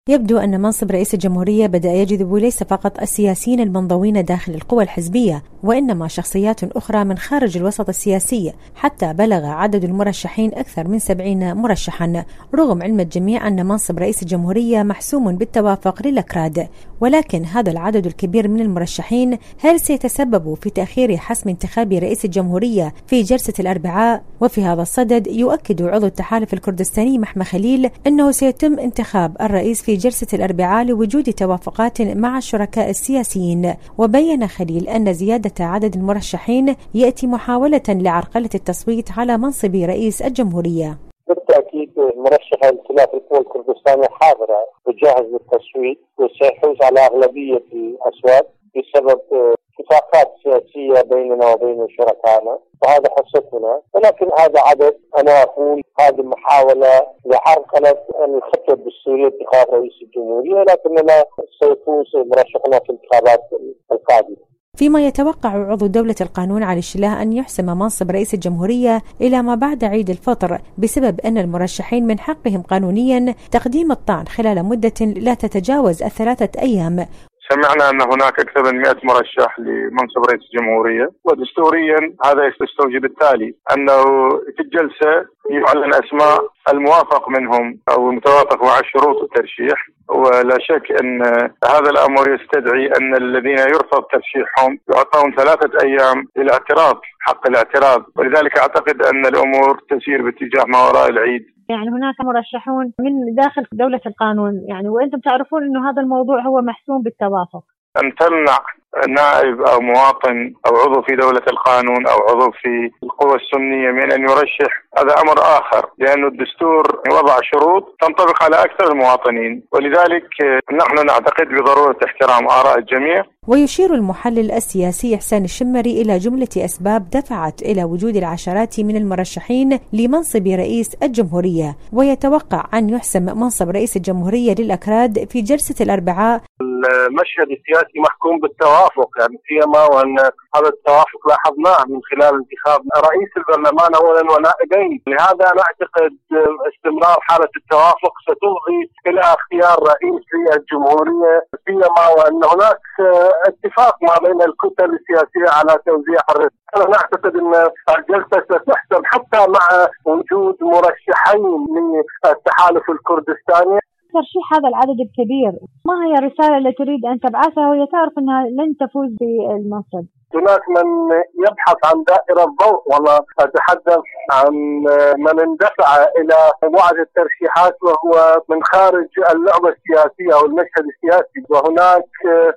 يبدو أن منصب رئيس الجمهورية بدأ يجذب ليس فقط السياسيين المنضوين داخل القوى الحزبية، وإنما شخصيات أخرى من خارج الوسط السياسي، حتى بلغ عدد المرشحين أكثر من 70 مرشحا، رغم علم الجميع أن منصب رئيس الجمهورية محسوم بالتوافق للأكراد. ولكن هذا العدد الكبير من المرشحين هل سيتسبب في تأخير حسم انتخاب رئيس الجمهورية في جلسة الأربعاء؟ وفي هذا الصدد يؤكد عضو التحالف الكردستاني محمد خليل أنه سيتم انتخاب الرئيس في جلسة الأربعاء لوجود توافقات مع الشركاء السياسيين. وبين خليل أن زيادة عدد المرشحين يأتي محاولة لعرقلة التصويت على منصب رئيس الجمهورية. بالتأكيد مرشح الائتلاف القوى الكردستاني حاضرة وجاهز للتصويت وسيحوز على أغلبية الأصوات بسبب اتفاقات سياسية بيننا وبين شركائنا، وهذا حصتنا. ولكن هذا عدد، أنا أقول هذه محاولة لعرقلة الخطة الدستورية اتخاذ رئيس الجمهورية، لكننا سيفوز مرشحنا في الانتخابات القادمة. فيما يتوقع عضو دولة القانون علي الشلاه أن يحسم منصب رئيس الجمهورية إلى ما بعد عيد الفطر، بسبب أن المرشحين من حقهم قانونيا تقديم الطعن خلال مدة لا تتجاوز 3 أيام. سمعنا أن هناك أكثر من 100 مرشح لمنصب رئيس الجمهورية، ودستوريا هذا يستوجب التالي أنه في الجلسة يعلن أسماء الموافق منهم أو المتوافق مع شروط الترشيح، ولا شك أن هذا الأمر يستدعي أن الذين يرفض ترشيحهم يعطون 3 أيام للاعتراض، حق الاعتراض، ولذلك أعتقد أن الأمور تسير باتجاه ما وراء العيد. يعني هناك مرشحون من داخل دولة القانون، يعني وأنتم تعرفون أنه هذا الموضوع هو محسوم بالتوافق. أن تمنع نائب أو مواطن أو عضو في دولة القانون أو عضو في القوى السنية من أن يرشح هذا أمر آخر، لأن الدستور وضع شروط تنطبق على أكثر المواطنين، ولذلك نحن نعتقد بضرورة احترام آراء الجميع. ويشير المحلل السياسي إحسان الشمري إلى جملة أسباب دفعت إلى وجود العشرات من المرشحين لمنصب رئيس الجمهورية، ويتوقع أن يحسم منصب رئيس الجمهورية للأكراد في جلسة الأربعاء. المشهد السياسي محكوم بالتوافق، يعني سيما وأن هذا التوافق لاحظناه من خلال انتخاب رئيس البرلمان أولا ونائبين. لهذا نعتقد استمرار حالة التوافق ستفضي إلى اختيار رئيس للجمهورية، سيما وأن هناك اتفاق ما بين الكتل السياسية على توزيع الرئاسة. أنا نعتقد أن الجلسة ستحسم حتى مع وجود مرشحين للتحالف الكردستاني. ترشيح هذا العدد الكبير، ما هي الرسالة التي تريد أن تبعثها وهي تعرف أنها لن تفوز بالمنصب؟ هناك من يبحث عن دائرة ضوء، وأنا أتحدث عن من اندفع إلى بعض الترشيحات وهو من خارج اللعبة السياسية أو المشهد السياسي، وهناك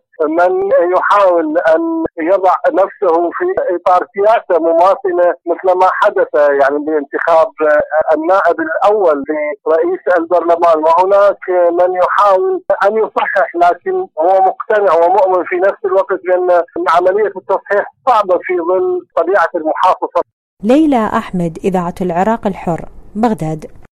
من يحاول أن يضع نفسه في إطار سياسة مماثلة مثل ما حدث يعني بانتخاب النائب الأول لرئيس البرلمان، وهناك من يحاول أن يصحح لكن هو مقتنع ومؤمن في نفس الوقت بأن عملية التصحيح صعبة في ظل طبيعة المحافظة. ليلى أحمد، إذاعة العراق الحر، بغداد.